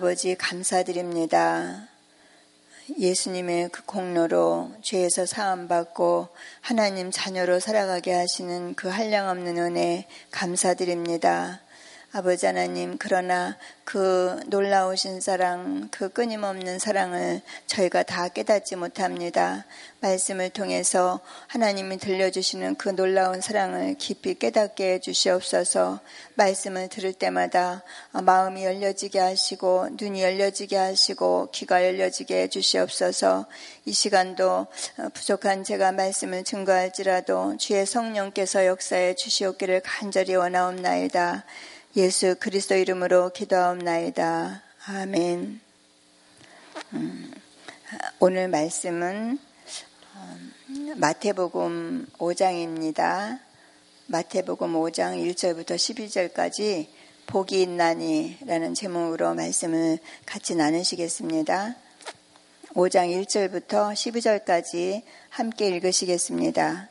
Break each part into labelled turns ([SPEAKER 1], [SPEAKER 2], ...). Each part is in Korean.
[SPEAKER 1] 아버지 감사드립니다. 예수님의 그 공로로 죄에서 사함받고 하나님 자녀로 살아가게 하시는 그 한량없는 은혜 감사드립니다. 아버지 하나님, 그러나 그 놀라우신 사랑, 그 끊임없는 사랑을 저희가 다 깨닫지 못합니다. 말씀을 통해서 하나님이 들려주시는 그 놀라운 사랑을 깊이 깨닫게 해주시옵소서. 말씀을 들을 때마다 마음이 열려지게 하시고 눈이 열려지게 하시고 귀가 열려지게 해주시옵소서. 이 시간도 부족한 제가 말씀을 증거할지라도 주의 성령께서 역사해 주시옵기를 간절히 원하옵나이다. 예수 그리스도 이름으로 기도하옵나이다. 아멘. 오늘 말씀은 마태복음 5장입니다. 마태복음 5장 1절부터 12절까지 복이 있나니 라는 제목으로 말씀을 같이 나누시겠습니다. 5장 1절부터 12절까지 함께 읽으시겠습니다.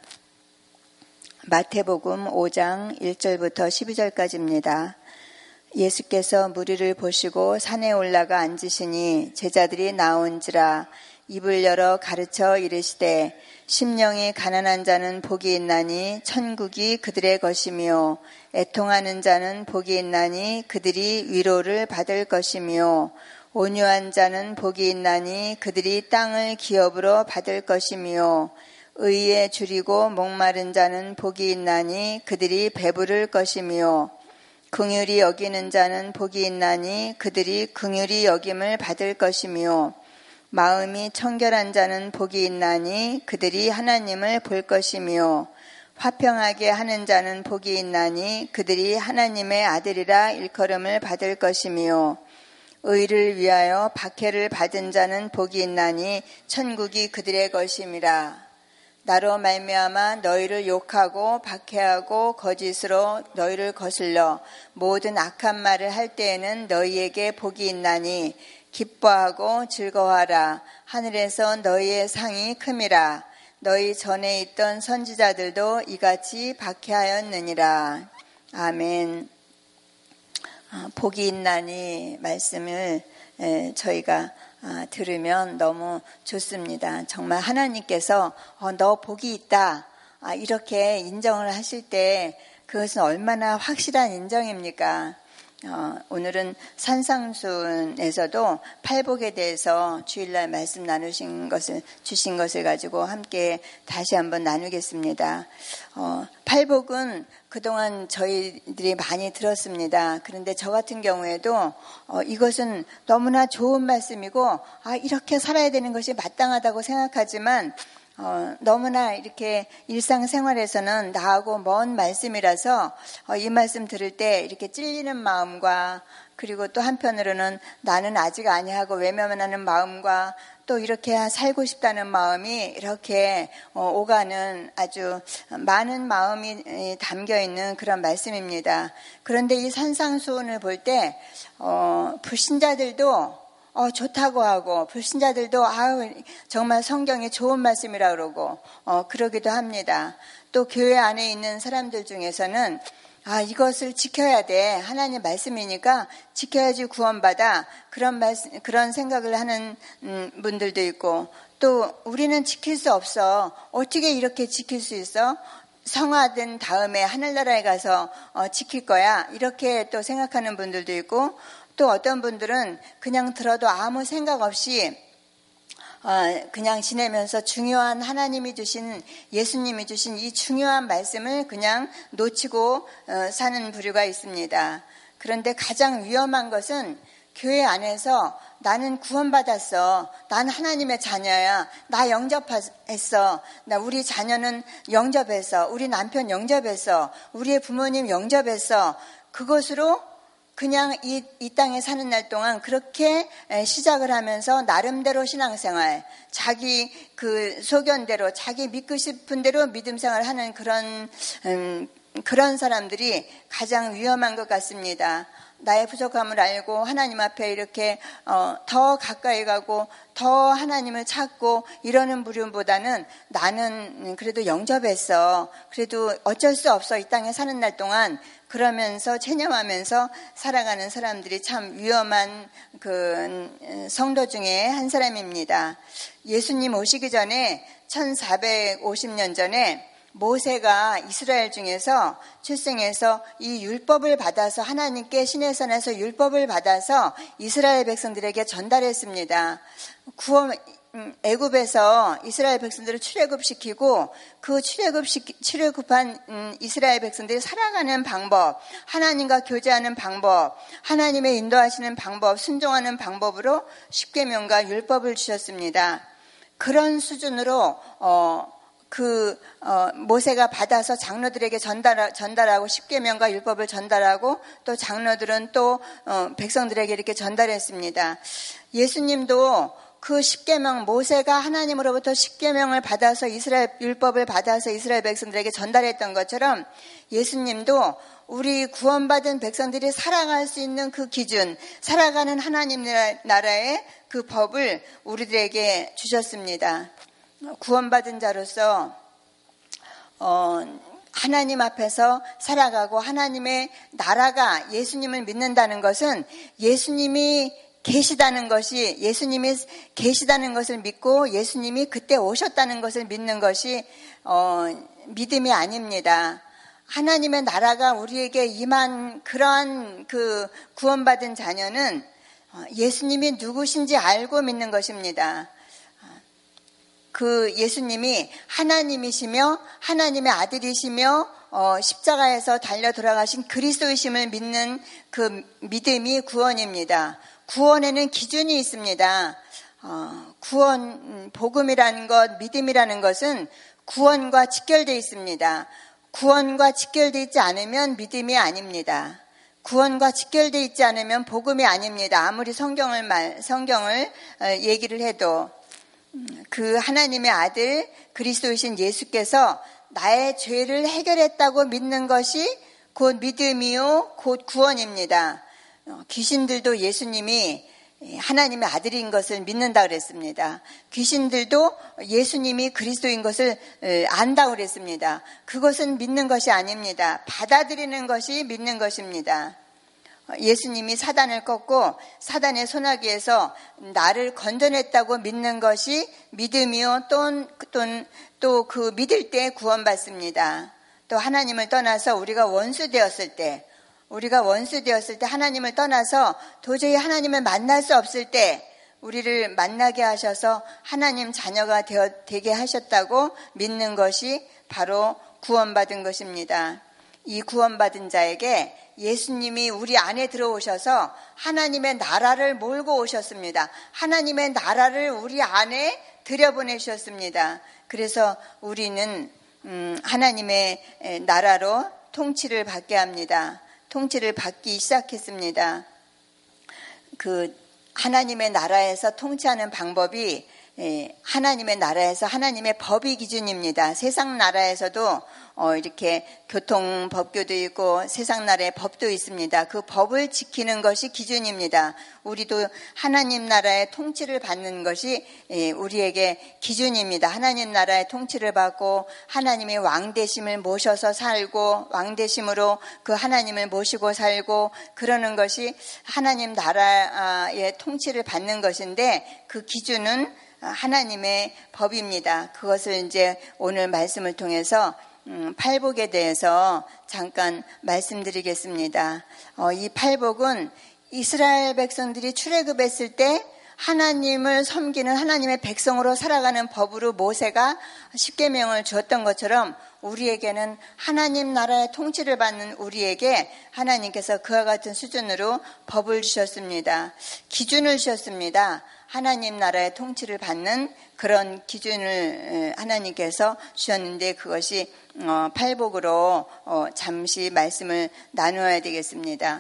[SPEAKER 1] 마태복음 5장 1절부터 12절까지입니다. 예수께서 무리를 보시고 산에 올라가 앉으시니 제자들이 나온지라 입을 열어 가르쳐 이르시되 심령이 가난한 자는 복이 있나니 천국이 그들의 것이며 애통하는 자는 복이 있나니 그들이 위로를 받을 것이며 온유한 자는 복이 있나니 그들이 땅을 기업으로 받을 것이며 의에 줄이고 목마른 자는 복이 있나니 그들이 배부를 것이며 긍휼히 여기는 자는 복이 있나니 그들이 긍휼히 여김을 받을 것이며 마음이 청결한 자는 복이 있나니 그들이 하나님을 볼 것이며 화평하게 하는 자는 복이 있나니 그들이 하나님의 아들이라 일컬음을 받을 것이며 의를 위하여 박해를 받은 자는 복이 있나니 천국이 그들의 것임이라. 나로 말미암아 너희를 욕하고 박해하고 거짓으로 너희를 거슬러 모든 악한 말을 할 때에는 너희에게 복이 있나니 기뻐하고 즐거워하라. 하늘에서 너희의 상이 큼이라. 너희 전에 있던 선지자들도 이같이 박해하였느니라. 아멘. 복이 있나니 말씀을 저희가 들으면 너무 좋습니다. 정말 하나님께서 너 복이 있다 이렇게 인정을 하실 때 그것은 얼마나 확실한 인정입니까? 오늘은 산상순에서도 팔복에 대해서 주일날 말씀 주신 것을 가지고 함께 다시 한번 나누겠습니다. 팔복은 그동안 저희들이 많이 들었습니다. 그런데 저 같은 경우에도 이것은 너무나 좋은 말씀이고 이렇게 살아야 되는 것이 마땅하다고 생각하지만 너무나 이렇게 일상생활에서는 나하고 먼 말씀이라서 이 말씀 들을 때 이렇게 찔리는 마음과 그리고 또 한편으로는 나는 아직 아니야 하고 외면하는 마음과 또 이렇게 살고 싶다는 마음이 이렇게 오가는 아주 많은 마음이 담겨있는 그런 말씀입니다. 그런데 이 산상수훈을 볼 때 불신자들도 좋다고 하고 불신자들도 정말 성경이 좋은 말씀이라 그러고 그러기도 합니다. 또 교회 안에 있는 사람들 중에서는 이것을 지켜야 돼. 하나님 말씀이니까 지켜야지 구원받아. 그런 생각을 하는 분들도 있고 또 우리는 지킬 수 없어. 어떻게 이렇게 지킬 수 있어? 성화된 다음에 하늘나라에 가서 지킬 거야. 이렇게 또 생각하는 분들도 있고 또 어떤 분들은 그냥 들어도 아무 생각 없이 그냥 지내면서 중요한 하나님이 주신 예수님이 주신 이 중요한 말씀을 그냥 놓치고 사는 부류가 있습니다. 그런데 가장 위험한 것은 교회 안에서 나는 구원받았어. 난 하나님의 자녀야. 나 영접했어. 우리 자녀는 영접했어. 우리 남편 영접했어. 우리의 부모님 영접했어. 그것으로 그냥 이 땅에 사는 날 동안 그렇게 시작을 하면서 나름대로 신앙생활, 자기 그 소견대로, 자기 믿고 싶은 대로 믿음생활을 하는 그런 사람들이 가장 위험한 것 같습니다. 나의 부족함을 알고 하나님 앞에 이렇게 더 가까이 가고 더 하나님을 찾고 이러는 부류보다는 나는 그래도 영접했어. 그래도 어쩔 수 없어. 이 땅에 사는 날 동안 그러면서 체념하면서 살아가는 사람들이 참 위험한 그 성도 중에 한 사람입니다. 예수님 오시기 전에 1450년 전에 모세가 이스라엘 중에서 출생해서 이 율법을 받아서 하나님께 신의 산에서 율법을 받아서 이스라엘 백성들에게 전달했습니다. 애굽에서 이스라엘 백성들을 출애굽시키고 그 출애굽한 이스라엘 백성들이 살아가는 방법, 하나님과 교제하는 방법, 하나님의 인도하시는 방법, 순종하는 방법으로 십계명과 율법을 주셨습니다. 그런 수준으로 모세가 받아서 장로들에게 전달하고 십계명과 율법을 전달하고 또 장로들은 또 백성들에게 이렇게 전달했습니다. 예수님도 그 십계명, 모세가 하나님으로부터 십계명을 받아서 이스라엘 율법을 받아서 이스라엘 백성들에게 전달했던 것처럼 예수님도 우리 구원받은 백성들이 살아갈 수 있는 그 기준, 살아가는 하나님 나라의 그 법을 우리들에게 주셨습니다. 구원받은 자로서 하나님 앞에서 살아가고 하나님의 나라가 예수님을 믿는다는 것은 예수님이 계시다는 것이 예수님이 계시다는 것을 믿고 예수님이 그때 오셨다는 것을 믿는 것이 믿음이 아닙니다. 하나님의 나라가 우리에게 임한 그러한 그 구원받은 자녀는 예수님이 누구신지 알고 믿는 것입니다. 그 예수님이 하나님이시며 하나님의 아들이시며 십자가에서 달려 돌아가신 그리스도이심을 믿는 그 믿음이 구원입니다. 구원에는 기준이 있습니다. 구원, 복음이라는 것, 믿음이라는 것은 구원과 직결되어 있습니다. 구원과 직결되어 있지 않으면 믿음이 아닙니다. 구원과 직결되어 있지 않으면 복음이 아닙니다. 아무리 성경을 얘기를 해도 그 하나님의 아들 그리스도이신 예수께서 나의 죄를 해결했다고 믿는 것이 곧 믿음이요 곧 구원입니다. 귀신들도 예수님이 하나님의 아들인 것을 믿는다 그랬습니다. 귀신들도 예수님이 그리스도인 것을 안다 그랬습니다. 그것은 믿는 것이 아닙니다. 받아들이는 것이 믿는 것입니다. 예수님이 사단을 꺾고 사단의 소나기에서 나를 건져냈다고 믿는 것이 믿음이요 또 그 믿을 때 구원받습니다. 또 하나님을 떠나서 우리가 원수 되었을 때 하나님을 떠나서 도저히 하나님을 만날 수 없을 때 우리를 만나게 하셔서 하나님 자녀가 되게 하셨다고 믿는 것이 바로 구원받은 것입니다. 이 구원받은 자에게 예수님이 우리 안에 들어오셔서 하나님의 나라를 몰고 오셨습니다. 하나님의 나라를 우리 안에 들여보내셨습니다. 그래서 우리는 하나님의 나라로 통치를 받게 합니다. 통치를 받기 시작했습니다. 그 하나님의 나라에서 통치하는 방법이 하나님의 나라에서 하나님의 법이 기준입니다. 세상 나라에서도 이렇게 교통법규도 있고 세상 나라의 법도 있습니다. 그 법을 지키는 것이 기준입니다. 우리도 하나님 나라의 통치를 받는 것이 우리에게 기준입니다. 하나님 나라의 통치를 받고 하나님의 왕대심을 모셔서 살고 왕대심으로 그 하나님을 모시고 살고 그러는 것이 하나님 나라의 통치를 받는 것인데 그 기준은 하나님의 법입니다. 그것을 이제 오늘 말씀을 통해서 팔복에 대해서 잠깐 말씀드리겠습니다. 이 팔복은 이스라엘 백성들이 출애굽했을 때 하나님을 섬기는 하나님의 백성으로 살아가는 법으로 모세가 십계명을 주었던 것처럼 우리에게는 하나님 나라의 통치를 받는 우리에게 하나님께서 그와 같은 수준으로 법을 주셨습니다. 기준을 주셨습니다. 하나님 나라의 통치를 받는 그런 기준을 하나님께서 주셨는데 그것이 팔복으로 잠시 말씀을 나누어야 되겠습니다.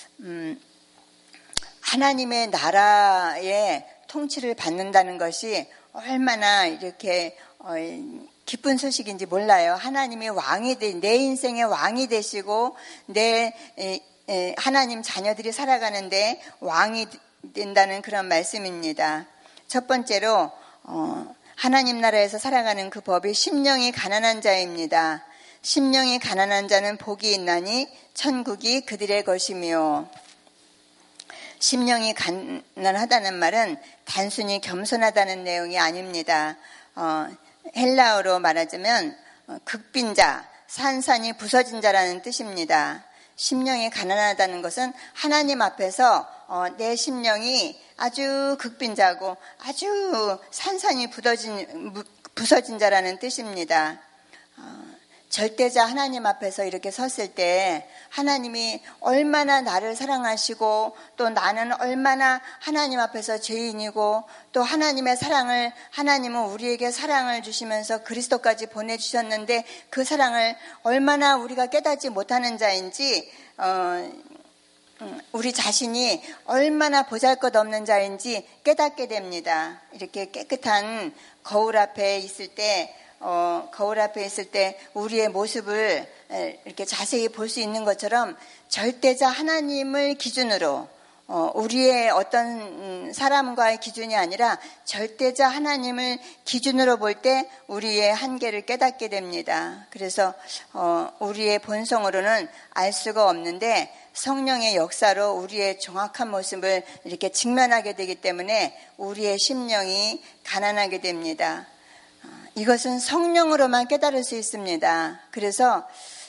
[SPEAKER 1] 하나님의 나라의 통치를 받는다는 것이 얼마나 이렇게 기쁜 소식인지 몰라요. 하나님이 왕이 내 인생의 왕이 되시고 내 하나님 자녀들이 살아가는데 왕이 된다는 그런 말씀입니다. 첫 번째로 하나님 나라에서 살아가는 그 법이 심령이 가난한 자입니다. 심령이 가난한 자는 복이 있나니 천국이 그들의 것이며, 심령이 가난하다는 말은 단순히 겸손하다는 내용이 아닙니다. 헬라어로 말하자면 극빈자, 산산이 부서진 자라는 뜻입니다. 심령이 가난하다는 것은 하나님 앞에서 내 심령이 아주 극빈자고 아주 산산이 부서진 자라는 뜻입니다. 절대자 하나님 앞에서 이렇게 섰을 때 하나님이 얼마나 나를 사랑하시고 또 나는 얼마나 하나님 앞에서 죄인이고 또 하나님의 사랑을, 하나님은 우리에게 사랑을 주시면서 그리스도까지 보내주셨는데 그 사랑을 얼마나 우리가 깨닫지 못하는 자인지, 우리 자신이 얼마나 보잘것없는 자인지 깨닫게 됩니다. 이렇게 깨끗한 거울 앞에 있을 때 우리의 모습을 이렇게 자세히 볼 수 있는 것처럼 절대자 하나님을 기준으로, 우리의 어떤 사람과의 기준이 아니라 절대자 하나님을 기준으로 볼 때 우리의 한계를 깨닫게 됩니다. 그래서 우리의 본성으로는 알 수가 없는데 성령의 역사로 우리의 정확한 모습을 이렇게 직면하게 되기 때문에 우리의 심령이 가난하게 됩니다. 이것은 성령으로만 깨달을 수 있습니다. 그래서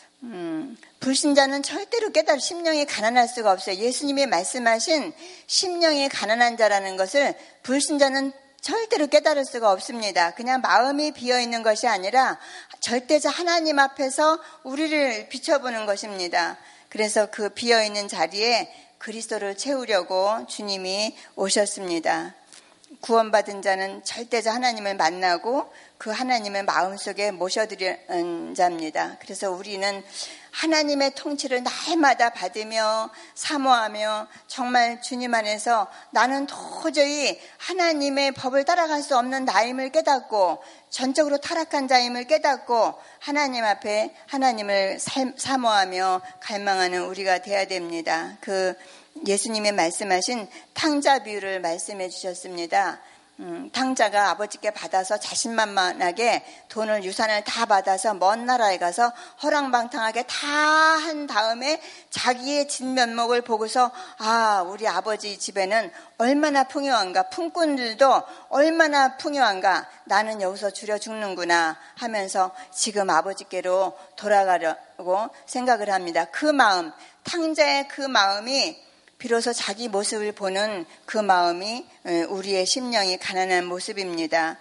[SPEAKER 1] 불신자는 절대로 심령이 가난할 수가 없어요. 예수님이 말씀하신 심령이 가난한 자라는 것을 불신자는 절대로 깨달을 수가 없습니다. 그냥 마음이 비어있는 것이 아니라 절대자 하나님 앞에서 우리를 비춰보는 것입니다. 그래서 그 비어있는 자리에 그리스도를 채우려고 주님이 오셨습니다. 구원받은 자는 절대자 하나님을 만나고 그 하나님을 마음속에 모셔드리는 자입니다. 그래서 우리는 하나님의 통치를 날마다 받으며 사모하며 정말 주님 안에서 나는 도저히 하나님의 법을 따라갈 수 없는 나임을 깨닫고 전적으로 타락한 자임을 깨닫고 하나님 앞에 하나님을 사모하며 갈망하는 우리가 되어야 됩니다. 그 예수님이 말씀하신 탕자 비유를 말씀해 주셨습니다. 탕자가 아버지께 받아서 자신만만하게 돈을 유산을 다 받아서 먼 나라에 가서 허랑방탕하게 다 한 다음에 자기의 진면목을 보고서 우리 아버지 집에는 얼마나 풍요한가, 품꾼들도 얼마나 풍요한가, 나는 여기서 줄여 죽는구나 하면서 지금 아버지께로 돌아가려고 생각을 합니다. 그 마음, 탕자의 그 마음이 비로소 자기 모습을 보는 그 마음이 우리의 심령이 가난한 모습입니다.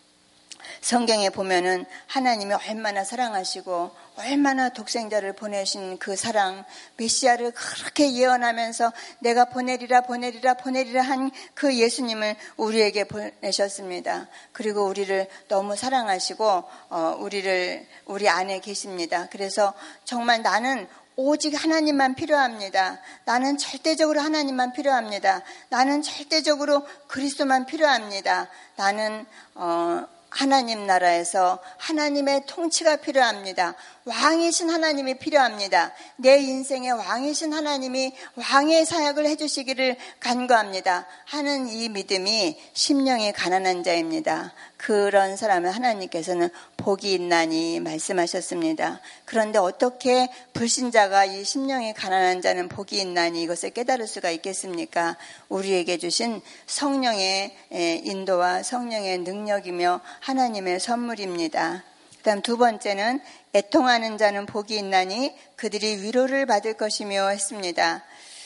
[SPEAKER 1] 성경에 보면은 하나님이 얼마나 사랑하시고 얼마나 독생자를 보내신 그 사랑, 메시아를 그렇게 예언하면서 내가 보내리라 한 그 예수님을 우리에게 보내셨습니다. 그리고 우리를 너무 사랑하시고 우리 안에 계십니다. 그래서 정말 나는 오직 하나님만 필요합니다. 나는 절대적으로 하나님만 필요합니다. 나는 절대적으로 그리스도만 필요합니다. 나는 하나님 나라에서 하나님의 통치가 필요합니다. 왕이신 하나님이 필요합니다. 내 인생의 왕이신 하나님이 왕의 사역을 해주시기를 간구합니다 하는 이 믿음이 심령이 가난한 자입니다. 그런 사람은 하나님께서는 복이 있나니 말씀하셨습니다. 그런데 어떻게 불신자가 이 심령이 가난한 자는 복이 있나니 이것을 깨달을 수가 있겠습니까? 우리에게 주신 성령의 인도와 성령의 능력이며 하나님의 선물입니다. 그다음 두 번째는 애통하는 자는 복이 있나니 그들이 위로를 받을 것이며 했습니다.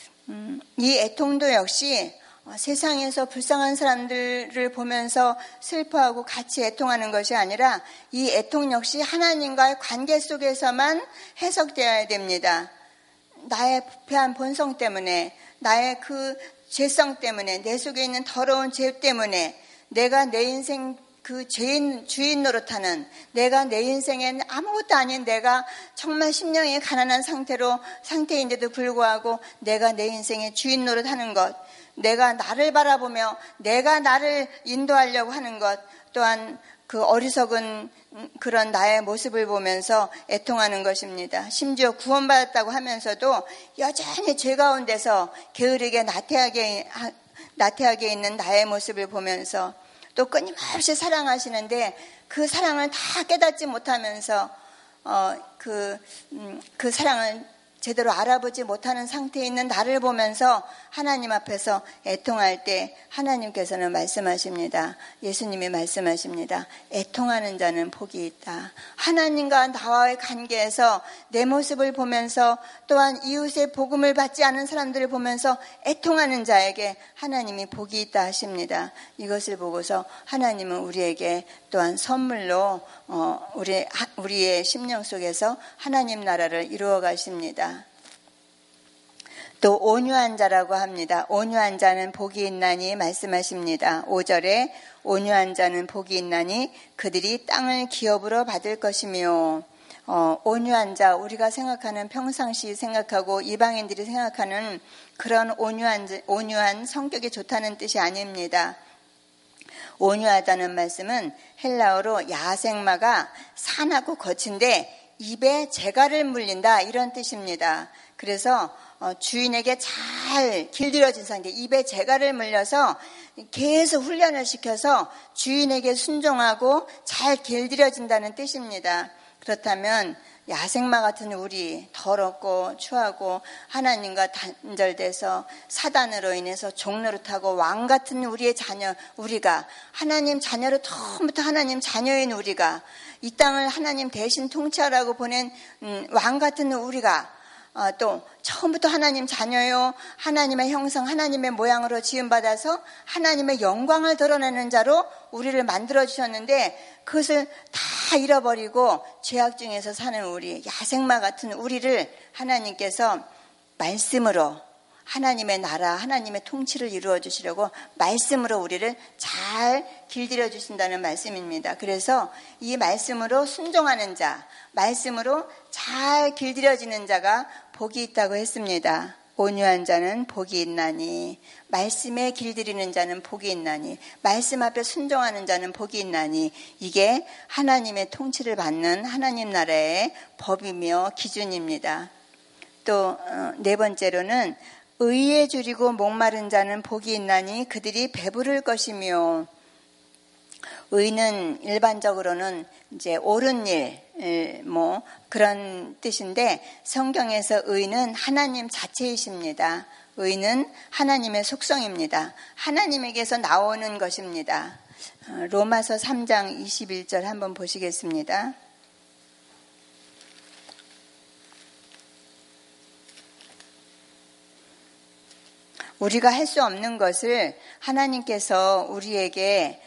[SPEAKER 1] 이 애통도 역시 세상에서 불쌍한 사람들을 보면서 슬퍼하고 같이 애통하는 것이 아니라 이 애통 역시 하나님과의 관계 속에서만 해석되어야 됩니다. 나의 부패한 본성 때문에, 나의 그 죄성 때문에, 내 속에 있는 더러운 죄 때문에 내가 내 인생 그 주인 노릇하는, 내가 내 인생엔 아무것도 아닌 내가 정말 심령이 가난한 상태인데도 불구하고 내가 내 인생의 주인 노릇하는 것, 내가 나를 바라보며 내가 나를 인도하려고 하는 것, 또한 그 어리석은 그런 나의 모습을 보면서 애통하는 것입니다. 심지어 구원받았다고 하면서도 여전히 죄 가운데서 게으르게 나태하게 있는 나의 모습을 보면서 또 끊임없이 사랑하시는데 그 사랑을 다 깨닫지 못하면서 그 사랑을 제대로 알아보지 못하는 상태에 있는 나를 보면서 하나님 앞에서 애통할 때 하나님께서는 말씀하십니다. 예수님이 말씀하십니다. 애통하는 자는 복이 있다. 하나님과 나와의 관계에서 내 모습을 보면서 또한 이웃의 복음을 받지 않은 사람들을 보면서 애통하는 자에게 하나님이 복이 있다 하십니다. 이것을 보고서 하나님은 우리에게 또한 선물로 우리의 심령 속에서 하나님 나라를 이루어 가십니다. 또 온유한 자라고 합니다. 온유한 자는 복이 있나니 말씀하십니다. 5절에 온유한 자는 복이 있나니 그들이 땅을 기업으로 받을 것이며, 온유한 자, 우리가 생각하는 평상시 생각하고 이방인들이 생각하는 그런 온유한 성격이 좋다는 뜻이 아닙니다. 온유하다는 말씀은 헬라어로 야생마가 산하고 거친데 입에 재갈을 물린다, 이런 뜻입니다. 그래서 주인에게 잘 길들여진 상태, 입에 재갈을 물려서 계속 훈련을 시켜서 주인에게 순종하고 잘 길들여진다는 뜻입니다. 그렇다면 야생마 같은 우리, 더럽고 추하고 하나님과 단절돼서 사단으로 인해서 종노릇하고 왕 같은 우리의 자녀, 우리가 하나님 자녀로 처음부터 하나님 자녀인 우리가 이 땅을 하나님 대신 통치하라고 보낸 왕 같은 우리가 또 처음부터 하나님 자녀요, 하나님의 형상, 하나님의 모양으로 지음받아서 하나님의 영광을 드러내는 자로 우리를 만들어주셨는데 그것을 다 잃어버리고 죄악 중에서 사는 우리, 야생마 같은 우리를 하나님께서 말씀으로 하나님의 나라, 하나님의 통치를 이루어 주시려고 말씀으로 우리를 잘 길들여 주신다는 말씀입니다. 그래서 이 말씀으로 순종하는 자, 말씀으로 잘 길들여지는 자가 복이 있다고 했습니다. 온유한 자는 복이 있나니, 말씀에 길들이는 자는 복이 있나니, 말씀 앞에 순종하는 자는 복이 있나니, 이게 하나님의 통치를 받는 하나님 나라의 법이며 기준입니다. 또 네 번째로는 의에 줄이고 목마른 자는 복이 있나니 그들이 배부를 것이며, 의는 일반적으로는 이제 옳은 일, 그런 뜻인데 성경에서 의는 하나님 자체이십니다. 의는 하나님의 속성입니다. 하나님에게서 나오는 것입니다. 로마서 3장 21절 한번 보시겠습니다. 우리가 할 수 없는 것을 하나님께서 우리에게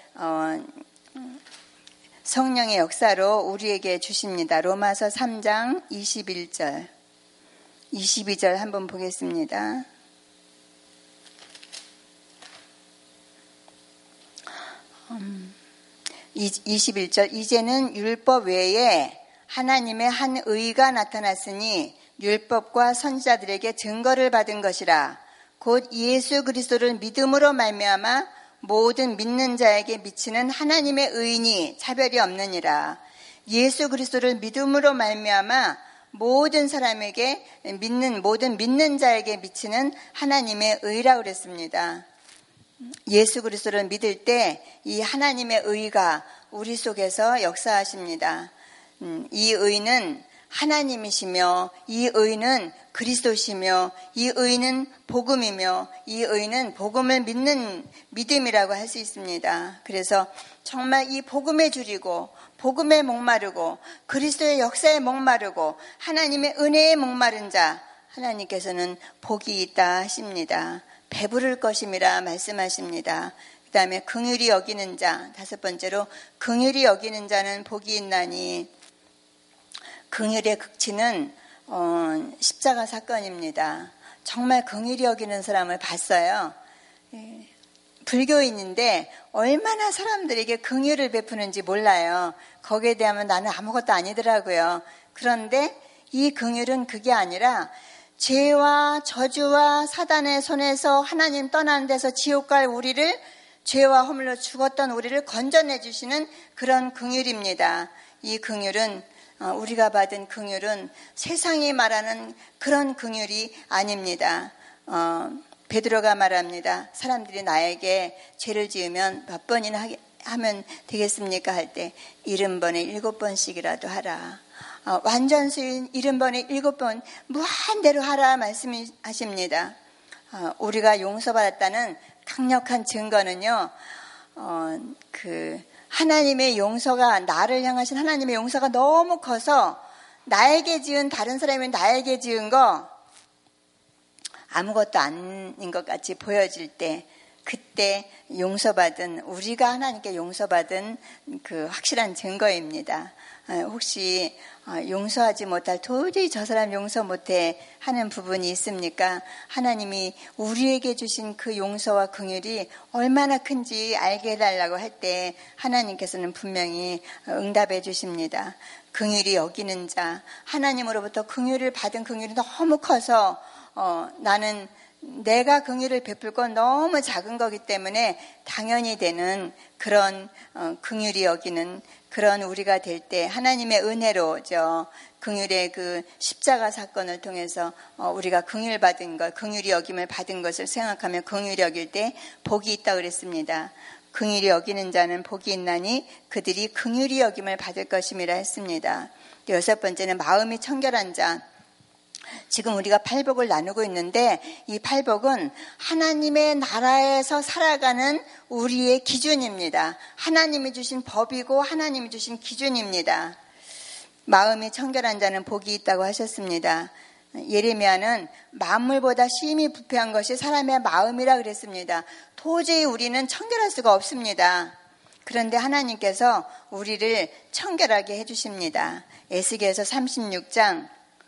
[SPEAKER 1] 성령의 역사로 우리에게 주십니다. 로마서 3장 21절, 22절 한번 보겠습니다. 음, 21절, 이제는 율법 외에 하나님의 한 의가 나타났으니 율법과 선지자들에게 증거를 받은 것이라. 곧 예수 그리스도를 믿음으로 말미암아 모든 믿는 자에게 미치는 하나님의 의인이 차별이 없느니라. 예수 그리스도를 믿음으로 말미암아 모든 사람에게 모든 믿는 자에게 미치는 하나님의 의라고 그랬습니다. 예수 그리스도를 믿을 때 이 하나님의 의가 우리 속에서 역사하십니다. 이 의는 하나님이시며, 이 의는 그리스도시며, 이 의는 복음이며, 이 의는 복음을 믿는 믿음이라고 할 수 있습니다. 그래서 정말 이 복음에 줄이고 복음에 목마르고 그리스도의 역사에 목마르고 하나님의 은혜에 목마른 자, 하나님께서는 복이 있다 하십니다. 배부를 것임이라 말씀하십니다. 그 다음에 긍휼히 여기는 자, 다섯 번째로 긍휼히 여기는 자는 복이 있나니, 긍휼의 극치는 십자가 사건입니다. 정말 긍휼히 여기는 사람을 봤어요. 불교인인데 얼마나 사람들에게 긍휼을 베푸는지 몰라요. 거기에 대하면 나는 아무것도 아니더라고요. 그런데 이 긍휼은 그게 아니라 죄와 저주와 사단의 손에서 하나님 떠나는 데서 지옥 갈 우리를 죄와 허물로 죽었던 우리를 건져내 주시는 그런 긍휼입니다. 이 긍휼은 우리가 받은 긍휼은 세상이 말하는 그런 긍휼이 아닙니다. 베드로가 말합니다. 사람들이 나에게 죄를 지으면 몇 번이나 하면 되겠습니까? 할 때 70번에 7번씩이라도 하라. 완전수인 70번에 7번 무한대로 하라 말씀하십니다. 우리가 용서받았다는 강력한 증거는요, 하나님의 용서가, 나를 향하신 하나님의 용서가 너무 커서 나에게 지은, 다른 사람이 나에게 지은 거 아무것도 아닌 것 같이 보여질 때, 그때 용서받은, 우리가 하나님께 용서받은 그 확실한 증거입니다. 혹시 용서하지 못할, 도저히 저 사람 용서 못해 하는 부분이 있습니까? 하나님이 우리에게 주신 그 용서와 긍휼이 얼마나 큰지 알게 해달라고 할 때 하나님께서는 분명히 응답해 주십니다. 긍휼이 여기는 자, 하나님으로부터 긍휼을 받은 긍휼이 너무 커서 나는 내가 긍휼을 베풀 건 너무 작은 거기 때문에 당연히 되는 그런 긍휼이 여기는 그런 우리가 될 때 하나님의 은혜로죠. 긍휼의 그 십자가 사건을 통해서 우리가 긍휼 받은 것, 긍휼이 여김을 받은 것을 생각하며 긍휼이 여길 때 복이 있다고 그랬습니다. 긍휼이 여기는 자는 복이 있나니 그들이 긍휼이 여김을 받을 것임이라 했습니다. 6번째는 마음이 청결한 자. 지금 우리가 팔복을 나누고 있는데 이 팔복은 하나님의 나라에서 살아가는 우리의 기준입니다. 하나님이 주신 법이고 하나님이 주신 기준입니다. 마음이 청결한 자는 복이 있다고 하셨습니다. 예레미야는 만물보다 심히 부패한 것이 사람의 마음이라 그랬습니다. 도저히 우리는 청결할 수가 없습니다. 그런데 하나님께서 우리를 청결하게 해주십니다. 에스겔서 36장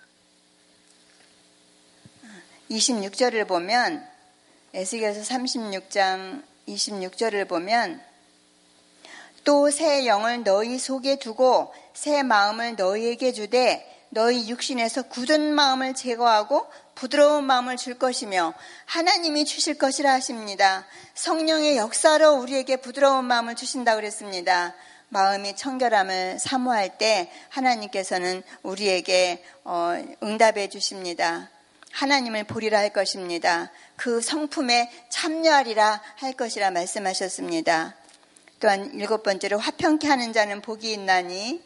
[SPEAKER 1] 26절을 보면, 에스겔서 36장 26절을 보면, 또 새 영을 너희 속에 두고 새 마음을 너희에게 주되 너희 육신에서 굳은 마음을 제거하고 부드러운 마음을 줄 것이며 하나님이 주실 것이라 하십니다. 성령의 역사로 우리에게 부드러운 마음을 주신다고 그랬습니다. 마음이 청결함을 사모할 때 하나님께서는 우리에게 응답해 주십니다. 하나님을 보리라 할 것입니다. 그 성품에 참여하리라 할 것이라 말씀하셨습니다. 또한 7번째로 화평케 하는 자는 복이 있나니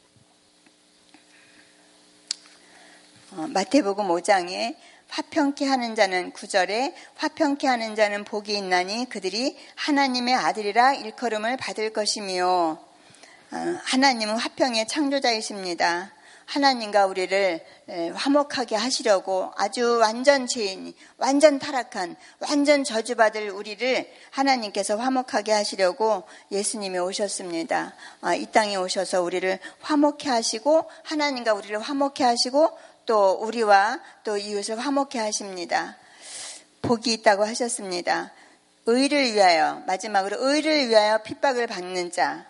[SPEAKER 1] 마태복음 5장에 화평케 하는 자는 9절에 화평케 하는 자는 복이 있나니 그들이 하나님의 아들이라 일컬음을 받을 것이며 하나님은 화평의 창조자이십니다. 하나님과 우리를 화목하게 하시려고 아주 완전 죄인, 완전 타락한, 완전 저주받을 우리를 하나님께서 화목하게 하시려고 예수님이 오셨습니다. 이 땅에 오셔서 우리를 화목케 하시고 하나님과 우리를 화목케 하시고 또 우리와 또 이웃을 화목케 하십니다. 복이 있다고 하셨습니다. 의를 위하여, 마지막으로 의를 위하여 핍박을 받는 자.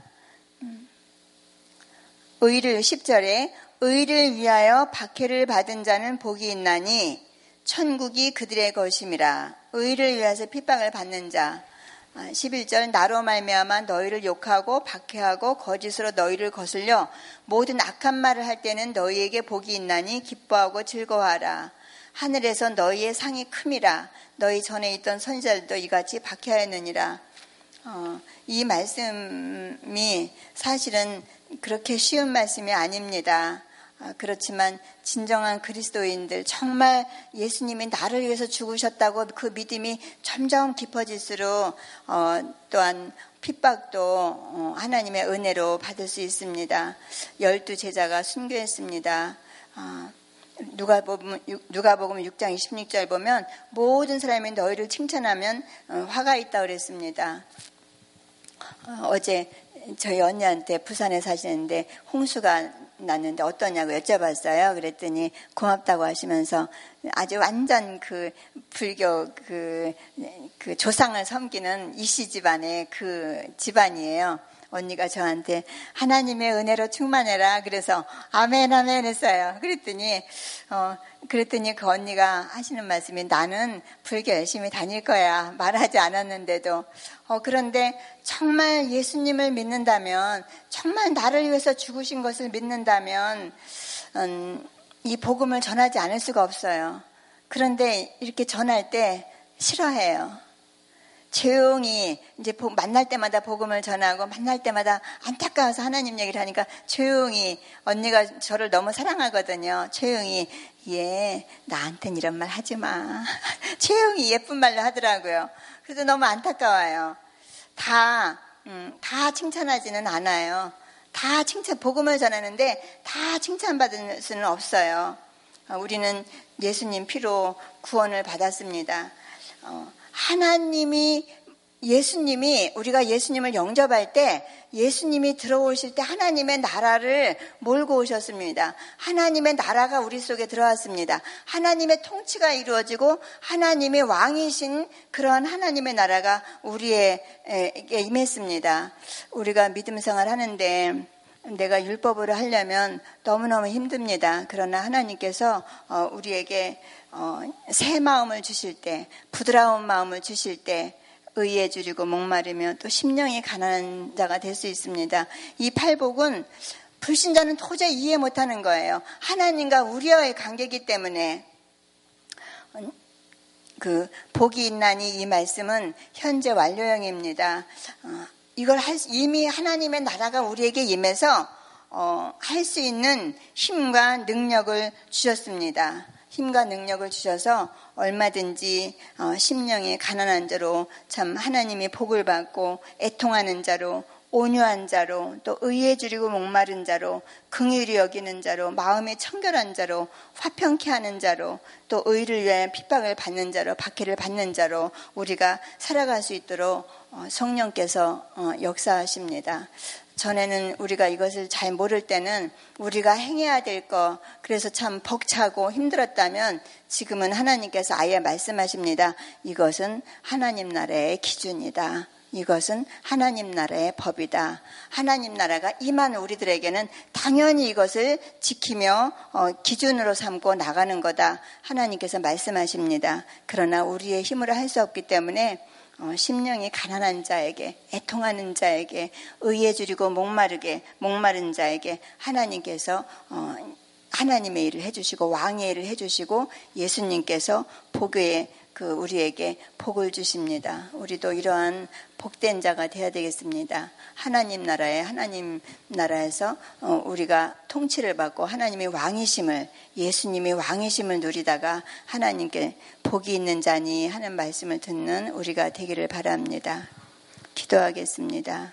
[SPEAKER 1] 의를 10절에 의를 위하여 박해를 받은 자는 복이 있나니 천국이 그들의 것임이라. 의를 위해서 핍박을 받는 자. 11절 나로 말미암아 너희를 욕하고 박해하고 거짓으로 너희를 거슬려 모든 악한 말을 할 때는 너희에게 복이 있나니 기뻐하고 즐거워하라. 하늘에서 너희의 상이 큼이라. 너희 전에 있던 선지자들도 이같이 박해하였느니라. 이 말씀이 사실은 그렇게 쉬운 말씀이 아닙니다. 그렇지만 진정한 그리스도인들, 정말 예수님이 나를 위해서 죽으셨다고 그 믿음이 점점 깊어질수록 또한 핍박도 하나님의 은혜로 받을 수 있습니다. 12제자가 순교했습니다. 누가복음 6장 26절 보면 모든 사람이 너희를 칭찬하면 화가 있다고 그랬습니다. 어제 저희 언니한테 부산에 사시는데 홍수가 났는데 어떠냐고 여쭤봤어요. 그랬더니 고맙다고 하시면서 아주 완전 그 불교 그 조상을 섬기는 이씨 집안의 그 집안이에요. 언니가 저한테 하나님의 은혜로 충만해라. 그래서 아멘 아멘 했어요. 그랬더니 그 언니가 하시는 말씀이 나는 불교 열심히 다닐 거야. 말하지 않았는데도. 그런데 정말 예수님을 믿는다면, 정말 나를 위해서 죽으신 것을 믿는다면 이 복음을 전하지 않을 수가 없어요. 그런데 이렇게 전할 때 싫어해요. 조용히 이제 만날 때마다 복음을 전하고 만날 때마다 안타까워서 하나님 얘기를 하니까 조용히, 언니가 저를 너무 사랑하거든요. 조용히 나한텐 이런 말 하지 마. 조용히 예쁜 말로 하더라고요. 그래서 너무 안타까워요. 다 칭찬하지는 않아요. 복음을 전하는데 다 칭찬받을 수는 없어요. 우리는 예수님 피로 구원을 받았습니다. 예수님이 우리가 예수님을 영접할 때, 예수님이 들어오실 때 하나님의 나라를 몰고 오셨습니다. 하나님의 나라가 우리 속에 들어왔습니다. 하나님의 통치가 이루어지고 하나님의 왕이신 그런 하나님의 나라가 우리에게 임했습니다. 우리가 믿음 생활 하는데 내가 율법으로 하려면 너무너무 힘듭니다. 그러나 하나님께서 우리에게 새 마음을 주실 때, 부드러운 마음을 주실 때 의에 줄이고 목마르며 또 심령이 가난한 자가 될 수 있습니다. 이 팔복은 불신자는 도저히 이해 못하는 거예요. 하나님과 우리와의 관계이기 때문에. 그 복이 있나니 이 말씀은 현재 완료형입니다. 이걸 이미 하나님의 나라가 우리에게 임해서 할 수 있는 힘과 능력을 주셨습니다. 힘과 능력을 주셔서 얼마든지 심령이 가난한 자로, 참 하나님이 복을 받고 애통하는 자로, 온유한 자로, 또 의에 줄이고 목마른 자로, 긍휼히 여기는 자로, 마음이 청결한 자로, 화평케 하는 자로, 또 의를 위하여 핍박을 받는 자로, 박해를 받는 자로 우리가 살아갈 수 있도록 성령께서 역사하십니다. 전에는 우리가 이것을 잘 모를 때는 우리가 행해야 될 거, 그래서 참 벅차고 힘들었다면 지금은 하나님께서 아예 말씀하십니다. 이것은 하나님 나라의 기준이다. 이것은 하나님 나라의 법이다. 하나님 나라가 임한 우리들에게는 당연히 이것을 지키며 기준으로 삼고 나가는 거다. 하나님께서 말씀하십니다. 그러나 우리의 힘으로 할 수 없기 때문에 심령이 가난한 자에게, 애통하는 자에게, 의에 줄이고 목마른 자에게 하나님께서 하나님의 일을 해주시고 왕의 일을 해주시고 예수님께서 우리에게 복을 주십니다. 우리도 이러한 복된 자가 되어야 되겠습니다. 하나님 나라에서 우리가 통치를 받고 하나님의 왕이심을, 예수님의 왕이심을 누리다가 하나님께 복이 있는 자니 하는 말씀을 듣는 우리가 되기를 바랍니다. 기도하겠습니다.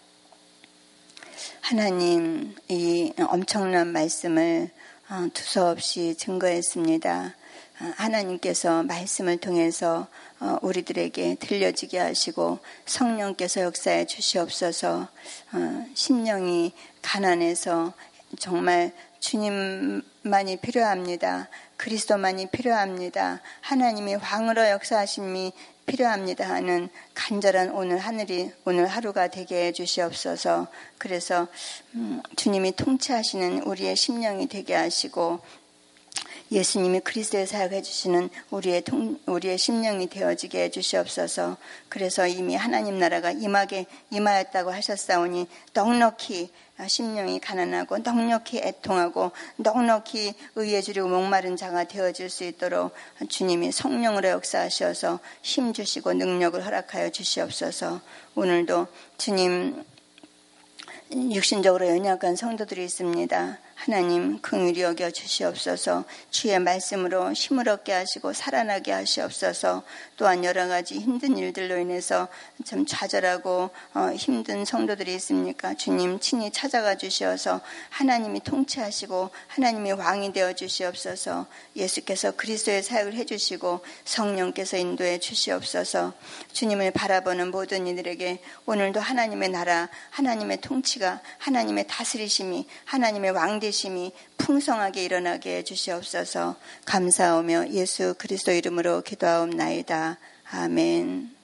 [SPEAKER 1] 하나님, 이 엄청난 말씀을 두서없이 증거했습니다. 하나님께서 말씀을 통해서 우리들에게 들려지게 하시고 성령께서 역사해 주시옵소서. 심령이 가난해서 정말 주님만이 필요합니다. 그리스도만이 필요합니다. 하나님이 왕으로 역사하심이 필요합니다 하는 간절한 오늘 하루가 되게 해 주시옵소서. 그래서 주님이 통치하시는 우리의 심령이 되게 하시고 예수님이 그리스도의 사역해 주시는 우리의 심령이 되어지게 해 주시옵소서. 그래서 이미 하나님 나라가 임하였다고 하셨사오니 넉넉히 심령이 가난하고 넉넉히 애통하고 넉넉히 의에 줄이고 목마른 자가 되어질 수 있도록 주님이 성령으로 역사하셔서 힘 주시고 능력을 허락하여 주시옵소서. 오늘도 주님, 육신적으로 연약한 성도들이 있습니다. 하나님 긍휼히 여겨 주시옵소서. 주의 말씀으로 힘을 얻게 하시고 살아나게 하시옵소서. 또한 여러 가지 힘든 일들로 인해서 참 좌절하고 힘든 성도들이 있습니까? 주님 친히 찾아가 주시어서 하나님이 통치하시고 하나님이 왕이 되어 주시옵소서. 예수께서 그리스도의 사역을 해주시고 성령께서 인도해 주시옵소서. 주님을 바라보는 모든 이들에게 오늘도 하나님의 나라, 하나님의 통치가, 하나님의 다스리심이, 하나님의 왕되심이 풍성하게 일어나게 해주시옵소서. 감사하며 예수 그리스도 이름으로 기도하옵나이다. 아멘.